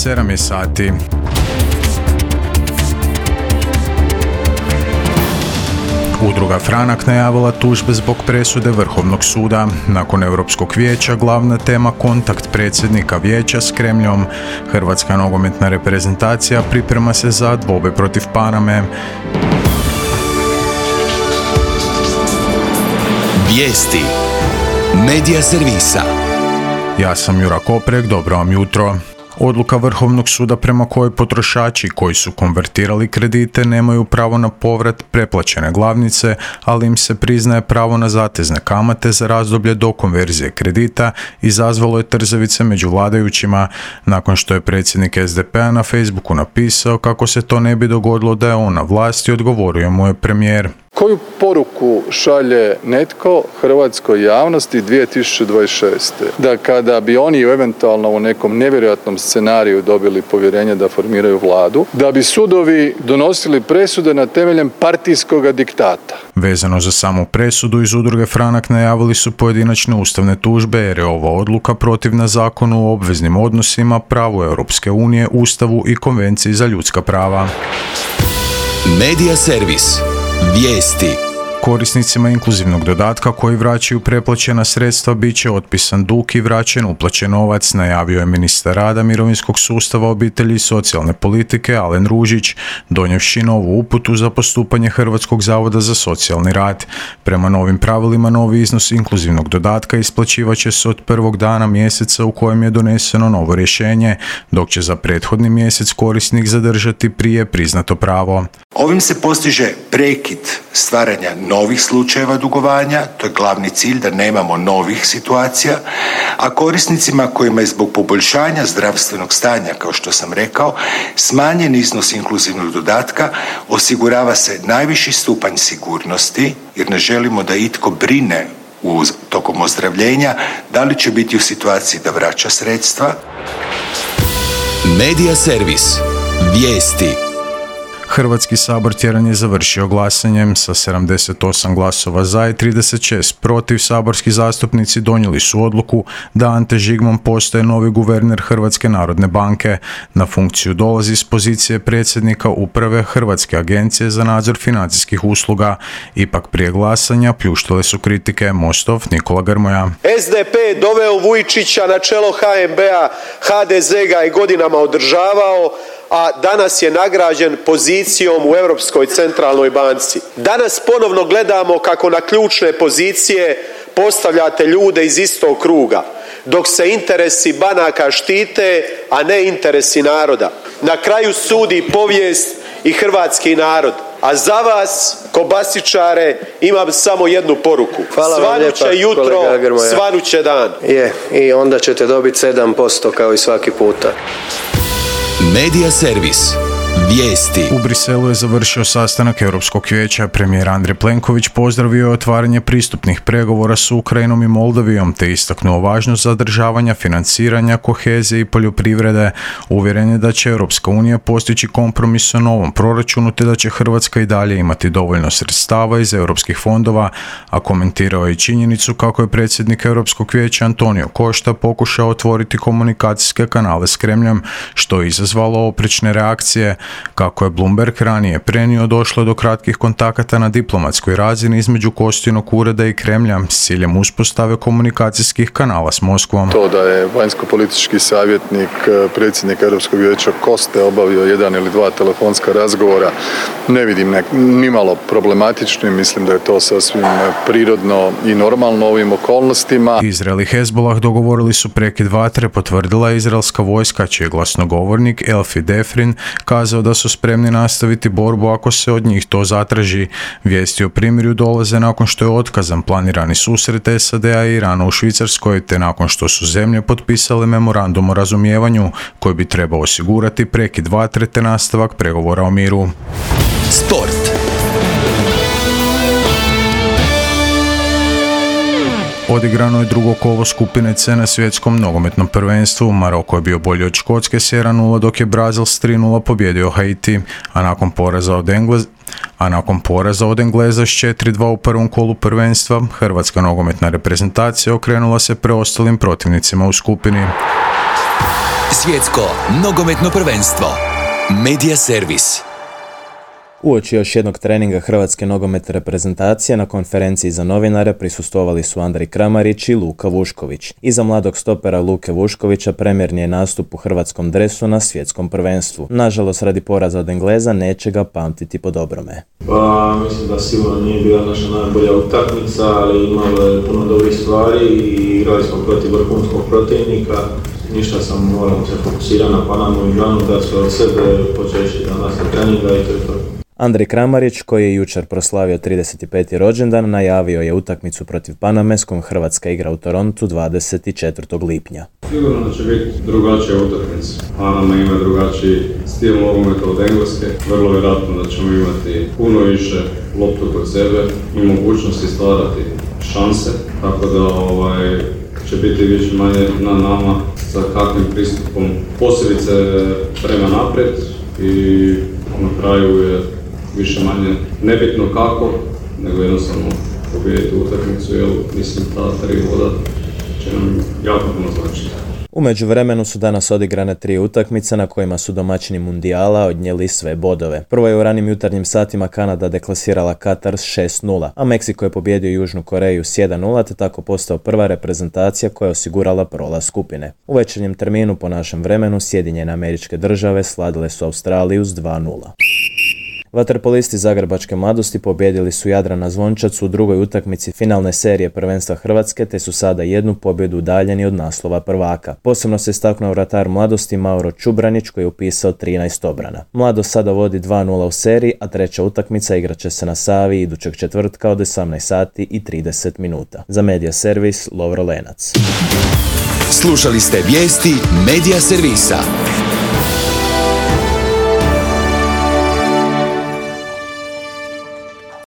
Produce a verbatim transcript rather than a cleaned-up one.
sedam je sati. Udruga Franak najavila tužbe zbog presude Vrhovnog suda. Nakon Europskog vijeća glavna tema kontakt predsjednika vijeća s Kremljom. Hrvatska nogometna reprezentacija priprema se za dvoboj protiv Paname. Vijesti Medija servisa. Ja sam Jura Koprek, dobro vam jutro. Odluka Vrhovnog suda prema kojoj potrošači koji su konvertirali kredite nemaju pravo na povrat preplaćene glavnice, ali im se priznaje pravo na zatezne kamate za razdoblje do konverzije kredita, izazvalo je trzavice među vladajućima nakon što je predsjednik S D P-a na Facebooku napisao kako se to ne bi dogodilo da je on na vlasti, odgovorio mu je premijer. Koju poruku šalje netko hrvatskoj javnosti dvije tisuće dvadeset šeste. Da kada bi oni eventualno u nekom nevjerojatnom scenariju dobili povjerenje da formiraju vladu, da bi sudovi donosili presude na temeljem partijskog diktata. Vezano za samu presudu iz udruge Franak najavili su pojedinačne ustavne tužbe jer je ova odluka protivna zakonu o obveznim odnosima, pravu Europske unije, Ustavu i Konvenciji za ljudska prava. Medija servis. Vijesti. Korisnicima inkluzivnog dodatka koji vraćaju preplaćena sredstva bit će otpisan dug i vraćen uplaćen novac, najavio je ministar rada, mirovinskog sustava, obitelji i socijalne politike Alen Ružić, donijevši novu uputu za postupanje Hrvatskog zavoda za socijalni rad. Prema novim pravilima, novi iznos inkluzivnog dodatka isplaćivat će se od prvog dana mjeseca u kojem je doneseno novo rješenje, dok će za prethodni mjesec korisnik zadržati prije priznato pravo. Ovim se postiže prekid stvaranja novih slučajeva dugovanja, to je glavni cilj, da nemamo novih situacija, a korisnicima kojima je zbog poboljšanja zdravstvenog stanja, kao što sam rekao, smanjen iznos inkluzivnog dodatka, osigurava se najviši stupanj sigurnosti, jer ne želimo da itko brine u tokom ozdravljenja da li će biti u situaciji da vraća sredstva. Medija servis. Vijesti. Hrvatski sabor tjedan je završio glasanjem sa sedamdeset osam glasova za i trideset šest protiv. Saborski zastupnici donijeli su odluku da Ante Žigman postaje novi guverner Hrvatske narodne banke. Na funkciju dolazi s pozicije predsjednika uprave Hrvatske agencije za nadzor financijskih usluga. Ipak prije glasanja pljuštale su kritike. Mostov Nikola Grmoja. S D P je doveo Vujčića na čelo H N B-a, H D Z ga je godinama održavao, a danas je nagrađen pozicijom u Europskoj centralnoj banci. Danas ponovno gledamo kako na ključne pozicije postavljate ljude iz istog kruga, dok se interesi banaka štite, a ne interesi naroda. Na kraju sudi povijest i hrvatski narod. A za vas, kobasičare, imam samo jednu poruku. Svanuće jutro, svanuće dan. Je, i onda ćete dobiti sedam posto kao i svaki puta. Medija servis. Vijesti. U Briselu je završio sastanak Europskog vijeća. Premijer Andrej Plenković pozdravio je otvaranje pristupnih pregovora s Ukrajinom i Moldavijom te istaknuo važnost zadržavanja financiranja, kohezije i poljoprivrede. Uvjeren je da će Europska unija postići kompromis o novom proračunu te da će Hrvatska i dalje imati dovoljno sredstava iz europskih fondova, a komentirao je i činjenicu kako je predsjednik Europskog vijeća Antonio Costa pokušao otvoriti komunikacijske kanale s Kremljom, što je izazvalo oprečne reakcije. Kako je Bloomberg ranije prenio, došlo je do kratkih kontakata na diplomatskoj razini između Kostinog ureda i Kremlja s ciljem uspostave komunikacijskih kanala s Moskvom. To da je vanjsko-politički savjetnik predsjednika Europskog vijeća Koste obavio jedan ili dva telefonska razgovora, ne vidim nek, nimalo problematično i mislim da je to sasvim prirodno i normalno u ovim okolnostima. Izrael i Hezbollah dogovorili su prekid vatre, potvrdila je izraelska vojska, čiji je glasnogovornik Elfi Defrin kazao da su spremni nastaviti borbu ako se od njih to zatraži. Vijesti o primirju dolaze nakon što je otkazan planirani susret S A D-a i Irana u Švicarskoj, te nakon što su zemlje potpisale memorandum o razumijevanju koji bi trebao osigurati prekid vatre te nastavak pregovora o miru. Sport. Odigrano je drugo kolo skupine C na svjetskom nogometnom prvenstvu. Maroko je bio bolji od Škotske s jedan nula, dok je Brazil s tri nula pobjedio Haiti, a nakon poraza od Engleza A nakon poraza od Engleza s četiri dva u prvom kolu prvenstva, hrvatska nogometna reprezentacija okrenula se preostalim protivnicima u skupini. Svjetsko nogometno prvenstvo. Medija servis. Uoči još jednog treninga hrvatske nogometne reprezentacije na konferenciji za novinare prisustvovali su Andrej Kramarić i Luka Vušković. Iza mladog stopera Luke Vuškovića premijerni je nastup u hrvatskom dresu na svjetskom prvenstvu. Nažalost, radi poraza od Engleza neće ga pamtiti po dobrome. Pa, mislim da sigurno nije bila naša najbolja utakmica, ali imalo je puno dobrih stvari i igrali smo protiv vrhunskog protivnika. Ništa sam morao se fokusirati na Panamu i Ganu, da sve od sebe počeši danas na treninga i to je to. Andrej Kramarić, koji je jučer proslavio trideset peti rođendan, najavio je utakmicu protiv Paname s kojom Hrvatska igra u Torontu dvadeset četvrtog lipnja. Sigurno da će biti drugačija utakmica. Panama ima drugačiji stil nogometa od Engleske. Vrlo vjerojatno da ćemo imati puno više loptu kod sebe i mogućnosti stvarati šanse. Tako da ovaj, će biti više manje na nama sa kakvim pristupom, posebice prema naprijed i na kraju je više manje nebitno kako, nego jednostavno pobijediti utakmicu, jer mislim ta tri boda će nam jako puno značiti. U međuvremenu su danas odigrane tri utakmice na kojima su domaćini mundijala odnijeli sve bodove. Prvo je u ranim jutarnjim satima Kanada deklasirala Katar s šest nula, a Meksiko je pobijedio Južnu Koreju s jedan nula, te tako postao prva reprezentacija koja je osigurala prolaz skupine. U večernjem terminu po našem vremenu Sjedinjene Američke Države sladile su Australiju s dva nula. Vaterpolisti Zagrebačke Mladosti pobijedili su Jadrana Zvončac u drugoj utakmici finalne serije prvenstva Hrvatske, te su sada jednu pobjedu udaljeni od naslova prvaka. Posebno se istaknuo vratar Mladosti Mauro Čubranić, koji je upisao trinaest obrana. Mladost sada vodi dva nula u seriji, a treća utakmica igraće se na Savi idućeg četvrtka od osamnaest sati i trideset minuta. Za Medija servis Lovro Lenac. Slušali ste vijesti Medija servisa.